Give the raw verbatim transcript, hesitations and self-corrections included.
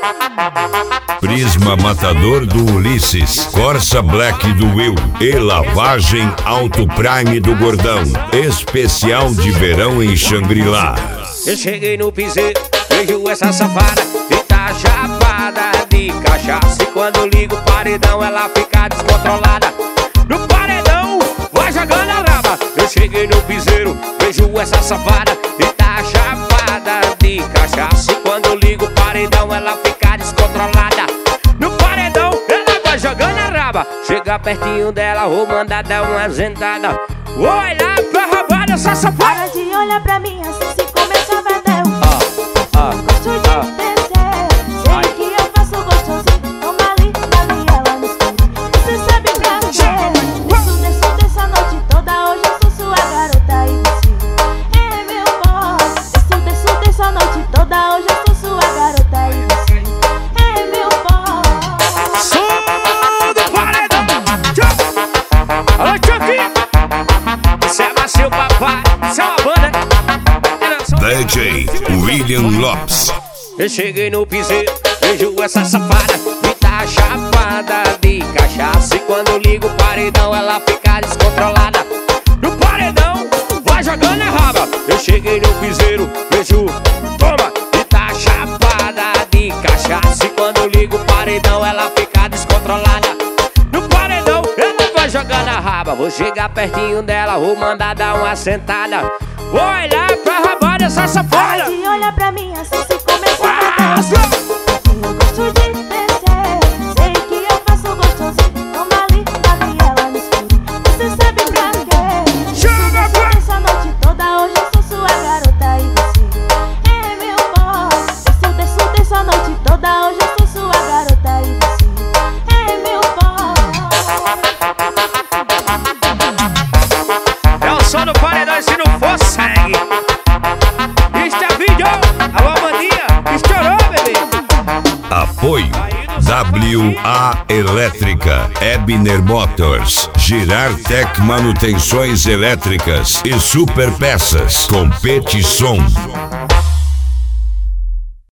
Prisma Matador do Ulisses, Corsa Black do Will e Lavagem Auto Prime do Gordão. Especial de verão em Xangri-Lá. Eu cheguei no piseiro, vejo essa safada e tá chapada de cachaça. E quando ligo o paredão ela fica descontrolada. No paredão vai jogando a raba. Eu cheguei no piseiro, vejo essa safada e tá chapada de cachaça. E quando ligo o paredão ela fica descontrolada. No paredão ela vai jogando a raba. Chega pertinho dela, vou mandar dar uma zentada. Olha pra rabada essa safada. Para de olhar pra mim assim se começa a vender um ah, ah, gosto de ah. descer. Sei que eu faço gostosinho. Toma ali, ali ela no escuro. Você sabe pra quê? Desço, desço, desço a noite toda. Hoje eu sou sua garota e você é meu boy. Desço, desço, desço a noite toda. Hoje eu sou sua garota e você é meu boy. Som do paredão. Alô, Chucky. Isso é macio, papai. Isso é uma banda. D J William Lopes. Eu cheguei no piseiro, vejo essa safada e tá chapada de cachaça. E quando ligo o paredão ela fica descontrolada. No paredão vai jogando a raba. Eu cheguei no piseiro, vejo, toma, e tá chapada de cachaça. E quando ligo o paredão ela fica descontrolada. No paredão ela vai jogando a raba. Vou chegar pertinho dela, vou mandar dar uma sentada. Vou olhar pra rabada essa safada. Para de olhar pra mim assim se começa a Ah, vender. Eu gosto de descer. Sei que eu faço gostosinho. Toma ali, ali ela no escuro. Você sabe pra quê? Chama pra- Essa noite toda. Hoje eu sou sua garota e você é meu boy. Desço, desço, desço a noite toda. Hoje eu sou sua garota e você é meu boy. É o som do paredão e se não for sangue. Este é vídeo. Alô, mania. Estourou, bebê. Apoio W A Elétrica, Ebner Motors, Girartec Manutenções Elétricas e Super Peças, Competição.